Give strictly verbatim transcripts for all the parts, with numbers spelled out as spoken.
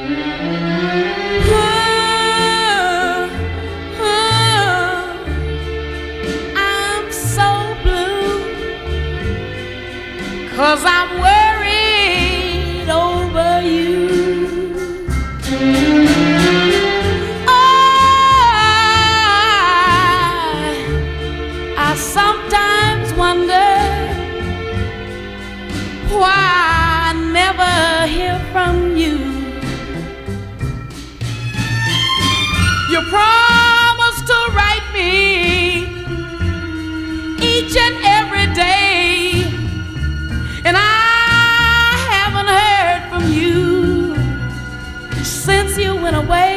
Oh, oh, I'm so blue, 'cause I'm worried over you. I sometimes wonder why I never hear from you. You promised to write me each and every day, and I haven't heard from you since you went away.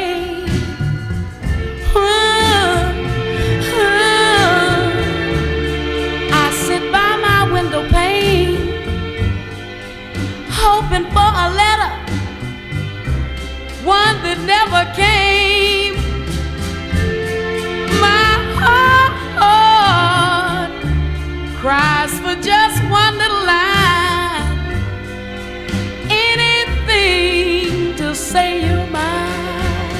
Hoping for a letter, one that never came. My heart cries for just one little line, anything to say you're mine.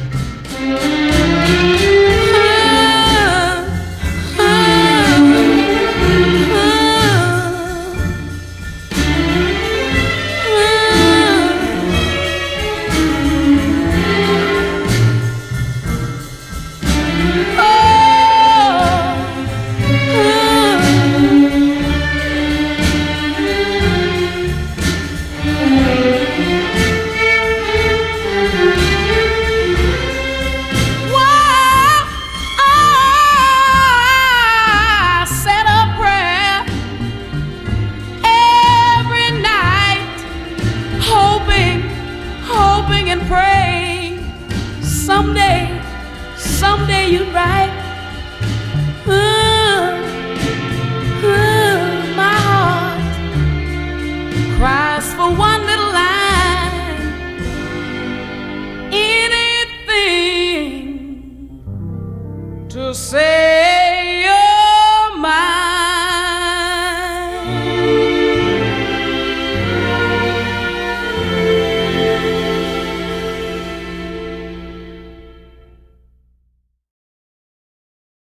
Praying someday, someday you'd write. Uh, uh, my heart cries for one little line, anything to say.